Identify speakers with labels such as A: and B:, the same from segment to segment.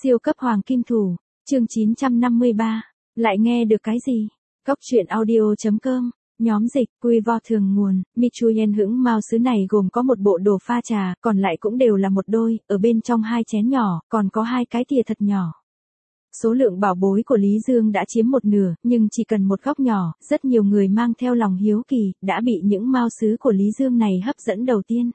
A: Siêu cấp hoàng kim thủ, chương 953, lại nghe được cái gì? Cốc truyện audio.com, nhóm dịch, quy vo thường nguồn, Michuyen hững mao sứ này gồm có một bộ đồ pha trà, còn lại cũng đều là một đôi, ở bên trong 2 chén nhỏ, còn có 2 cái thìa thật nhỏ. Số lượng bảo bối của Lý Dương đã chiếm 1/2, nhưng chỉ cần một góc nhỏ, rất nhiều người mang theo lòng hiếu kỳ, đã bị những mao sứ của Lý Dương này hấp dẫn đầu tiên.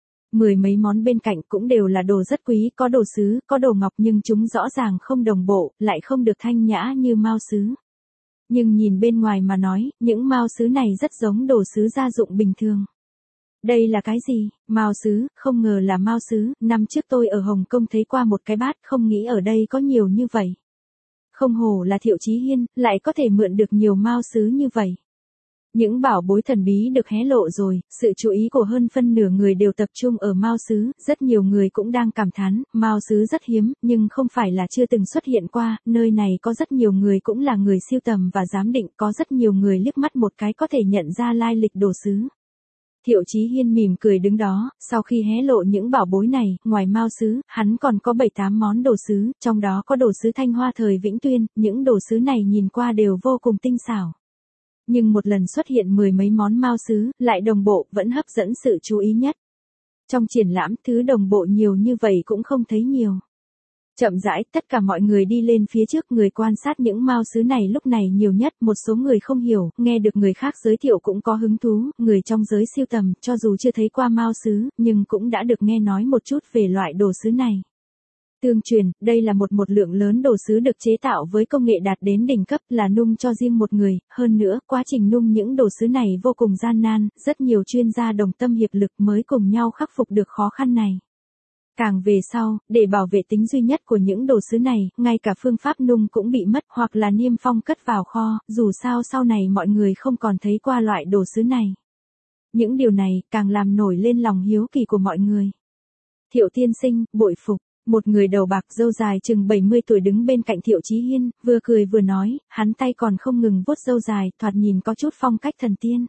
A: 10 mấy món bên cạnh cũng đều là đồ rất quý, có đồ sứ, có đồ ngọc nhưng chúng rõ ràng không đồng bộ, lại không được thanh nhã như mao sứ. Nhưng nhìn bên ngoài mà nói, những mao sứ này rất giống đồ sứ gia dụng bình thường. Đây là cái gì? Mao sứ, không ngờ là mao sứ, năm trước tôi ở Hồng Kông thấy qua một cái bát, không nghĩ ở đây có nhiều như vậy. Không hổ là Thiệu Chí Hiên, lại có thể mượn được nhiều mao sứ như vậy. Những bảo bối thần bí được hé lộ rồi, sự chú ý của hơn phân nửa người đều tập trung ở mao sứ, rất nhiều người cũng đang cảm thán, mao sứ rất hiếm, nhưng không phải là chưa từng xuất hiện qua, nơi này có rất nhiều người cũng là người sưu tầm và giám định, có rất nhiều người liếc mắt một cái có thể nhận ra lai lịch đồ sứ. Thiệu Chí Hiên mỉm cười đứng đó, sau khi hé lộ những bảo bối này, ngoài mao sứ, hắn còn có 7-8 món đồ sứ, trong đó có đồ sứ Thanh Hoa thời Vĩnh Tuyên, những đồ sứ này nhìn qua đều vô cùng tinh xảo. Nhưng một lần xuất hiện 10 mấy món mao sứ, lại đồng bộ, vẫn hấp dẫn sự chú ý nhất. Trong triển lãm, thứ đồng bộ nhiều như vậy cũng không thấy nhiều. Chậm rãi, tất cả mọi người đi lên phía trước, người quan sát những mao sứ này lúc này nhiều nhất, một số người không hiểu, nghe được người khác giới thiệu cũng có hứng thú, người trong giới sưu tầm, cho dù chưa thấy qua mao sứ, nhưng cũng đã được nghe nói một chút về loại đồ sứ này. Tương truyền, đây là một lượng lớn đồ sứ được chế tạo với công nghệ đạt đến đỉnh cấp, là nung cho riêng một người, hơn nữa, quá trình nung những đồ sứ này vô cùng gian nan, rất nhiều chuyên gia đồng tâm hiệp lực mới cùng nhau khắc phục được khó khăn này. Càng về sau, để bảo vệ tính duy nhất của những đồ sứ này, ngay cả phương pháp nung cũng bị mất hoặc là niêm phong cất vào kho, dù sao sau này mọi người không còn thấy qua loại đồ sứ này. Những điều này càng làm nổi lên lòng hiếu kỳ của mọi người. Thiệu tiên sinh, bội phục. Một người đầu bạc râu dài chừng 70 tuổi đứng bên cạnh Thiệu Chí Hiên, vừa cười vừa nói, hắn tay còn không ngừng vuốt râu dài, thoạt nhìn có chút phong cách thần tiên.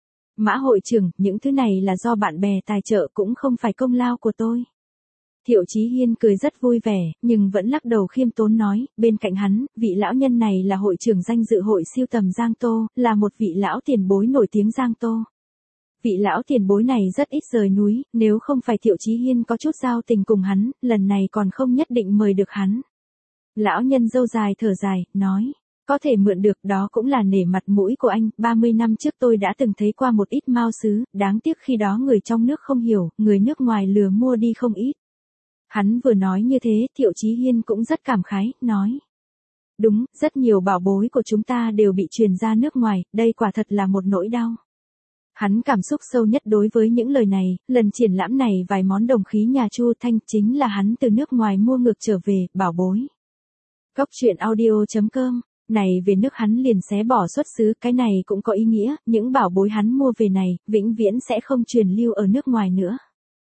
A: Mã hội trưởng, những thứ này là do bạn bè tài trợ, cũng không phải công lao của tôi. Thiệu Chí Hiên cười rất vui vẻ, nhưng vẫn lắc đầu khiêm tốn nói, bên cạnh hắn, vị lão nhân này là hội trưởng danh dự hội sưu tầm Giang Tô, là một vị lão tiền bối nổi tiếng Giang Tô. Vị lão tiền bối này rất ít rời núi, nếu không phải Thiệu Chí Hiên có chút giao tình cùng hắn, lần này còn không nhất định mời được hắn. Lão nhân râu dài thở dài, nói, có thể mượn được đó cũng là nể mặt mũi của anh, 30 năm trước tôi đã từng thấy qua một ít mao sứ, đáng tiếc khi đó người trong nước không hiểu, người nước ngoài lừa mua đi không ít. Hắn vừa nói như thế, Thiệu Chí Hiên cũng rất cảm khái, nói. Đúng, rất nhiều bảo bối của chúng ta đều bị truyền ra nước ngoài, đây quả thật là một nỗi đau. Hắn cảm xúc sâu nhất đối với những lời này, lần triển lãm này vài món đồng khí nhà Chu Thanh chính là hắn từ nước ngoài mua ngược trở về, bảo bối. Cốc truyện audio.com, này về nước hắn liền xé bỏ xuất xứ, cái này cũng có ý nghĩa, những bảo bối hắn mua về này, vĩnh viễn sẽ không truyền lưu ở nước ngoài nữa.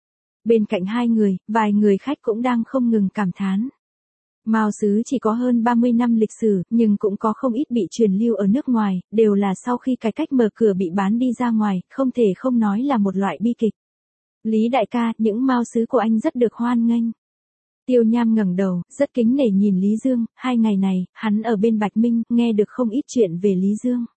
A: Bên cạnh hai người, vài người khách cũng đang không ngừng cảm thán. Mao sứ chỉ có hơn 30 năm lịch sử, nhưng cũng có không ít bị truyền lưu ở nước ngoài, đều là sau khi cải cách mở cửa bị bán đi ra ngoài, không thể không nói là một loại bi kịch. Lý đại ca, những mao sứ của anh rất được hoan nghênh. Tiêu Nham ngẩng đầu, rất kính nể nhìn Lý Dương, 2 ngày này, hắn ở bên Bạch Minh, nghe được không ít chuyện về Lý Dương.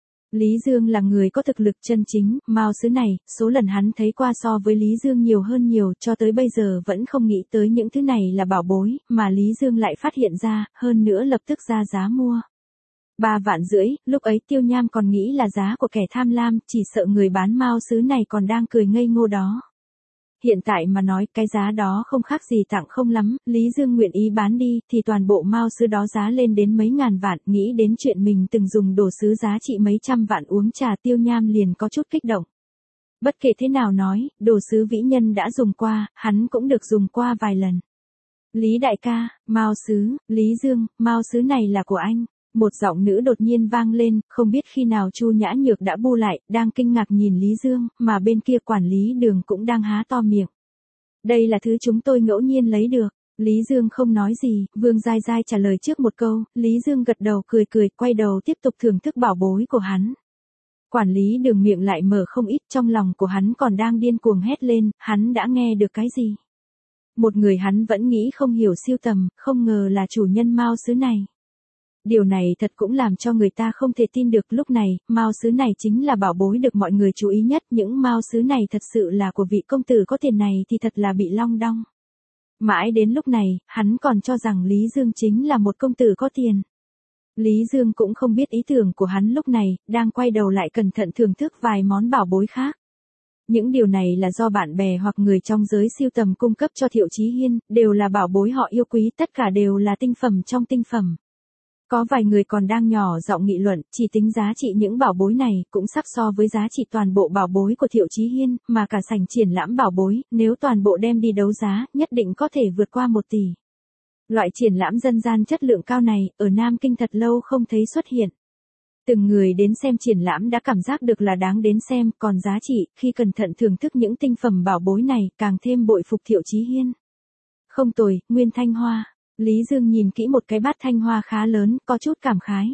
A: Lý Dương là người có thực lực chân chính, mao sứ này, số lần hắn thấy qua so với Lý Dương nhiều hơn nhiều, cho tới bây giờ vẫn không nghĩ tới những thứ này là bảo bối, mà Lý Dương lại phát hiện ra, hơn nữa lập tức ra giá mua. 3,5 vạn, lúc ấy Tiêu Nham còn nghĩ là giá của kẻ tham lam, chỉ sợ người bán mao sứ này còn đang cười ngây ngô đó. Hiện tại mà nói cái giá đó không khác gì tặng không lắm, Lý Dương nguyện ý bán đi, thì toàn bộ mao sứ đó giá lên đến mấy ngàn vạn, nghĩ đến chuyện mình từng dùng đồ sứ giá trị mấy trăm vạn uống trà, Tiêu Nham liền có chút kích động. Bất kể thế nào nói, đồ sứ vĩ nhân đã dùng qua, hắn cũng được dùng qua vài lần. Lý đại ca, mao sứ, Lý Dương, mao sứ này là của anh. Một giọng nữ đột nhiên vang lên, không biết khi nào Chu Nhã Nhược đã bu lại, đang kinh ngạc nhìn Lý Dương, mà bên kia quản lý Đường cũng đang há to miệng. Đây là thứ chúng tôi ngẫu nhiên lấy được. Lý Dương không nói gì, Vương Giai Giai trả lời trước một câu, Lý Dương gật đầu cười cười, quay đầu tiếp tục thưởng thức bảo bối của hắn. Quản lý Đường miệng lại mở không ít, trong lòng của hắn còn đang điên cuồng hét lên, hắn đã nghe được cái gì? Một người hắn vẫn nghĩ không hiểu sưu tầm, không ngờ là chủ nhân mao sứ này. Điều này thật cũng làm cho người ta không thể tin được lúc này, mao sứ này chính là bảo bối được mọi người chú ý nhất. Những mao sứ này thật sự là của vị công tử có tiền này thì thật là bị long đong. Mãi đến lúc này, hắn còn cho rằng Lý Dương chính là một công tử có tiền. Lý Dương cũng không biết ý tưởng của hắn lúc này, đang quay đầu lại cẩn thận thưởng thức vài món bảo bối khác. Những điều này là do bạn bè hoặc người trong giới sưu tầm cung cấp cho Thiệu Chí Hiên, đều là bảo bối họ yêu quý, tất cả đều là tinh phẩm trong tinh phẩm. Có vài người còn đang nhỏ giọng nghị luận, chỉ tính giá trị những bảo bối này cũng sắp so với giá trị toàn bộ bảo bối của Thiệu Chí Hiên, mà cả sảnh triển lãm bảo bối, nếu toàn bộ đem đi đấu giá, nhất định có thể vượt qua 1 tỷ. Loại triển lãm dân gian chất lượng cao này, ở Nam Kinh thật lâu không thấy xuất hiện. Từng người đến xem triển lãm đã cảm giác được là đáng đến xem, còn giá trị, khi cẩn thận thưởng thức những tinh phẩm bảo bối này, càng thêm bội phục Thiệu Chí Hiên. Không tồi, nguyên thanh hoa. Lý Dương nhìn kỹ một cái bát thanh hoa khá lớn, có chút cảm khái.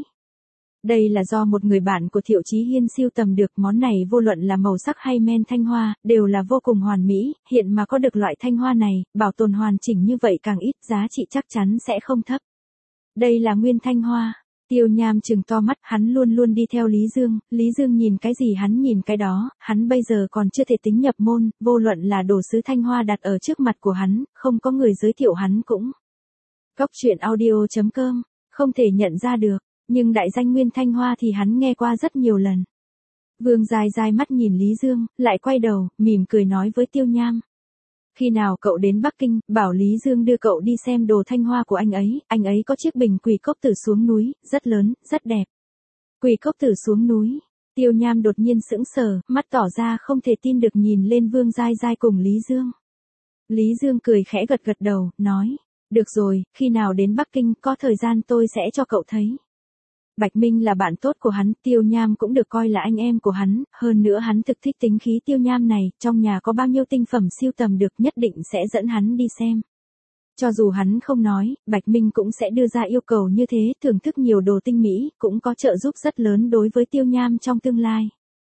A: Đây là do một người bạn của Thiệu Chí Hiên sưu tầm được, món này vô luận là màu sắc hay men thanh hoa, đều là vô cùng hoàn mỹ, hiện mà có được loại thanh hoa này, bảo tồn hoàn chỉnh như vậy càng ít, giá trị chắc chắn sẽ không thấp. Đây là nguyên thanh hoa. Tiêu Nham trừng to mắt, hắn luôn luôn đi theo Lý Dương nhìn cái gì hắn nhìn cái đó, hắn bây giờ còn chưa thể tính nhập môn, vô luận là đồ sứ thanh hoa đặt ở trước mặt của hắn, không có người giới thiệu hắn cũng. Cóc truyện audio.com, không thể nhận ra được, nhưng đại danh nguyên thanh hoa thì hắn nghe qua rất nhiều lần. Vương dài dài mắt nhìn Lý Dương, lại quay đầu, mỉm cười nói với Tiêu Nham. Khi nào cậu đến Bắc Kinh, bảo Lý Dương đưa cậu đi xem đồ thanh hoa của anh ấy có chiếc bình quỳ cốc tử xuống núi, rất lớn, rất đẹp. Quỳ cốc tử xuống núi, Tiêu Nham đột nhiên sững sờ, mắt tỏ ra không thể tin được nhìn lên Vương Giai Giai cùng Lý Dương. Lý Dương cười khẽ gật gật đầu, nói, được rồi, khi nào đến Bắc Kinh, có thời gian tôi sẽ cho cậu thấy. Bạch Minh là bạn tốt của hắn, Tiêu Nham cũng được coi là anh em của hắn, hơn nữa hắn thực thích tính khí Tiêu Nham này, trong nhà có bao nhiêu tinh phẩm siêu tầm được nhất định sẽ dẫn hắn đi xem. Cho dù hắn không nói, Bạch Minh cũng sẽ đưa ra yêu cầu như thế, thưởng thức nhiều đồ tinh mỹ, cũng có trợ giúp rất lớn đối với Tiêu Nham trong tương lai.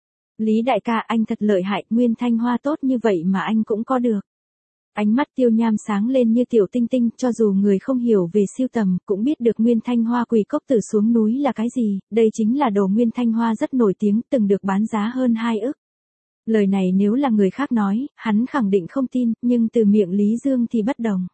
A: Lý đại ca, anh thật lợi hại, nguyên thanh hoa tốt như vậy mà anh cũng có được. Ánh mắt Tiêu Nham sáng lên như tiểu tinh tinh, cho dù người không hiểu về sưu tầm, cũng biết được nguyên thanh hoa quỳ cốc tử xuống núi là cái gì, đây chính là đồ nguyên thanh hoa rất nổi tiếng, từng được bán giá hơn 2 ức. Lời này nếu là người khác nói, hắn khẳng định không tin, nhưng từ miệng Lý Dương thì bất đồng.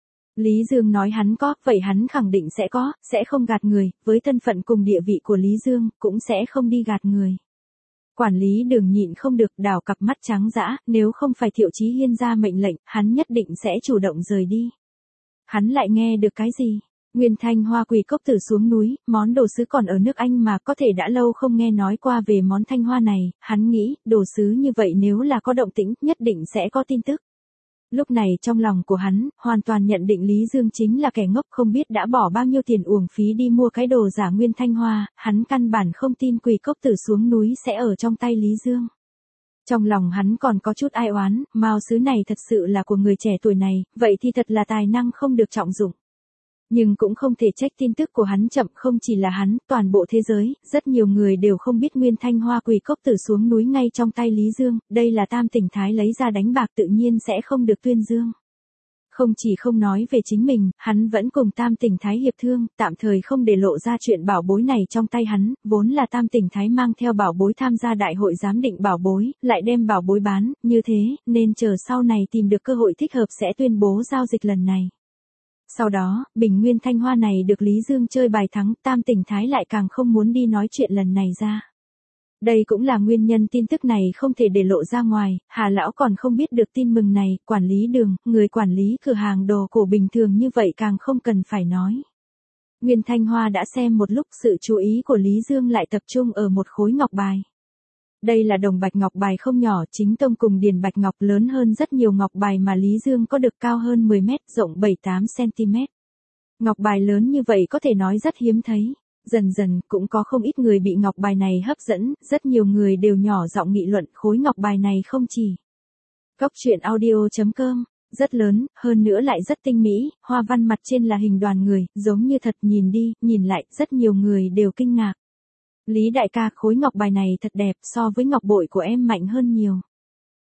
A: Lý Dương nói hắn có, vậy hắn khẳng định sẽ có, sẽ không gạt người, với thân phận cùng địa vị của Lý Dương, cũng sẽ không đi gạt người. Quản lý Đường nhịn không được, đảo cặp mắt trắng dã, nếu không phải Thiệu Chí Hiên ra mệnh lệnh, hắn nhất định sẽ chủ động rời đi. Hắn lại nghe được cái gì? Nguyên thanh hoa quỳ cốc tử xuống núi, món đồ sứ còn ở nước Anh mà có thể đã lâu không nghe nói qua về món thanh hoa này, hắn nghĩ, đồ sứ như vậy nếu là có động tĩnh, nhất định sẽ có tin tức. Lúc này trong lòng của hắn, hoàn toàn nhận định Lý Dương chính là kẻ ngốc, không biết đã bỏ bao nhiêu tiền uổng phí đi mua cái đồ giả nguyên thanh hoa, hắn căn bản không tin quỳ cốc tử xuống núi sẽ ở trong tay Lý Dương. Trong lòng hắn còn có chút ai oán, mao sứ này thật sự là của người trẻ tuổi này, vậy thì thật là tài năng không được trọng dụng. Nhưng cũng không thể trách tin tức của hắn chậm, không chỉ là hắn, toàn bộ thế giới, rất nhiều người đều không biết nguyên thanh hoa quỳ cốc tử xuống núi ngay trong tay Lý Dương, đây là Tam Tỉnh Thái lấy ra đánh bạc tự nhiên sẽ không được tuyên dương. Không chỉ không nói về chính mình, hắn vẫn cùng Tam Tỉnh Thái hiệp thương, tạm thời không để lộ ra chuyện bảo bối này trong tay hắn, vốn là Tam Tỉnh Thái mang theo bảo bối tham gia đại hội giám định bảo bối, lại đem bảo bối bán, như thế, nên chờ sau này tìm được cơ hội thích hợp sẽ tuyên bố giao dịch lần này. Sau đó, bình nguyên thanh hoa này được Lý Dương chơi bài thắng, Tam Tỉnh Thái lại càng không muốn đi nói chuyện lần này ra. Đây cũng là nguyên nhân tin tức này không thể để lộ ra ngoài, Hà Lão còn không biết được tin mừng này, quản lý Đường, người quản lý cửa hàng đồ cổ bình thường như vậy càng không cần phải nói. Nguyên thanh hoa đã xem một lúc, sự chú ý của Lý Dương lại tập trung ở một khối ngọc bài. Đây là đồng bạch ngọc bài không nhỏ, chính tông cùng điền bạch ngọc, lớn hơn rất nhiều ngọc bài mà Lý Dương có được, cao hơn 10 mét, rộng 7-8 cm. Ngọc bài lớn như vậy có thể nói rất hiếm thấy. Dần dần, cũng có không ít người bị ngọc bài này hấp dẫn, rất nhiều người đều nhỏ giọng nghị luận khối ngọc bài này không chỉ. Cóc truyện audio.com, rất lớn, hơn nữa lại rất tinh mỹ, hoa văn mặt trên là hình đoàn người, giống như thật, nhìn đi, nhìn lại, rất nhiều người đều kinh ngạc. Lý đại ca, khối ngọc bài này thật đẹp, so với ngọc bội của em mạnh hơn nhiều.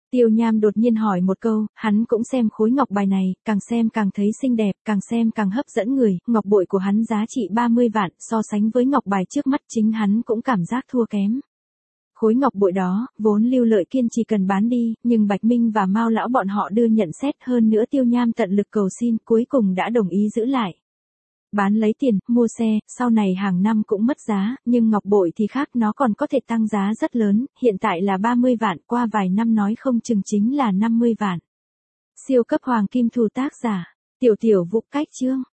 A: Tiêu Nham đột nhiên hỏi một câu, hắn cũng xem khối ngọc bài này, càng xem càng thấy xinh đẹp, càng xem càng hấp dẫn người, ngọc bội của hắn giá trị 30 vạn, so sánh với ngọc bài trước mắt chính hắn cũng cảm giác thua kém. Khối ngọc bội đó, vốn Lưu Lợi Kiên chỉ cần bán đi, nhưng Bạch Minh và Mao lão bọn họ đưa nhận xét, hơn nữa Tiêu Nham tận lực cầu xin, cuối cùng đã đồng ý giữ lại. Bán lấy tiền, mua xe, sau này hàng năm cũng mất giá, nhưng ngọc bội thì khác, nó còn có thể tăng giá rất lớn, hiện tại là 30 vạn, qua vài năm nói không chừng chính là 50 vạn. Siêu cấp hoàng kim thù tác giả, Tiểu Vũ cách chương.